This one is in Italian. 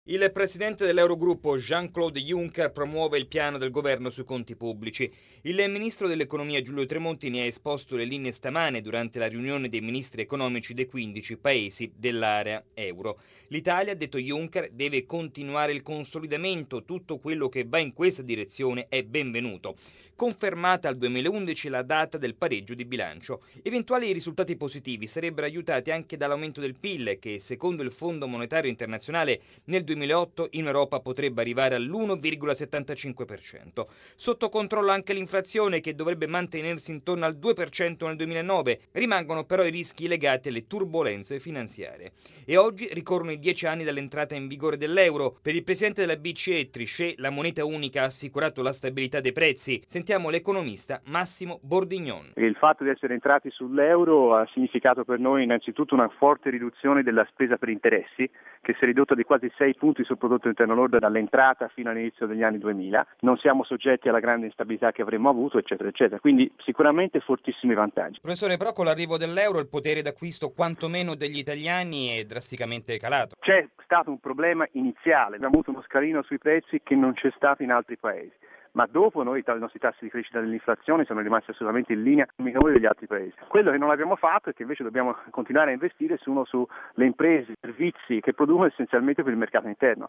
Il presidente dell'Eurogruppo Jean-Claude Juncker promuove il piano del governo sui conti pubblici. Il ministro dell'economia Giulio Tremonti ne ha esposto le linee stamane durante la riunione dei ministri economici dei 15 paesi dell'area euro. L'Italia, ha detto Juncker, deve continuare il consolidamento. Tutto quello che va in questa direzione è benvenuto. Confermata al 2011 la data del pareggio di bilancio. Eventuali risultati positivi sarebbero aiutati anche dall'aumento del PIL, che secondo il Fondo Monetario Internazionale nel 2008 in Europa potrebbe arrivare all'1,75%. Sotto controllo anche l'inflazione, che dovrebbe mantenersi intorno al 2% nel 2009. Rimangono però i rischi legati alle turbolenze finanziarie. E oggi ricorrono i 10 anni dall'entrata in vigore dell'euro. Per il presidente della BCE Trichet la moneta unica ha assicurato la stabilità dei prezzi. Sentiamo l'economista Massimo Bordignon. Il fatto di essere entrati sull'euro ha significato per noi innanzitutto una forte riduzione della spesa per interessi, che si è ridotta di quasi 6 punti sul prodotto interno lordo dall'entrata fino all'inizio degli anni 2000. Non siamo soggetti alla grande instabilità che avremmo avuto, eccetera, eccetera. Quindi sicuramente fortissimi vantaggi. Professore, però con l'arrivo dell'euro il potere d'acquisto quantomeno degli italiani è drasticamente calato. C'è stato un problema iniziale, abbiamo avuto uno scalino sui prezzi che non c'è stato in altri paesi. Ma dopo i nostri tassi di crescita dell'inflazione sono rimasti assolutamente in linea con i migliori degli altri paesi. Quello che non abbiamo fatto è che invece dobbiamo continuare a investire sulle imprese, i servizi che producono essenzialmente per il mercato interno.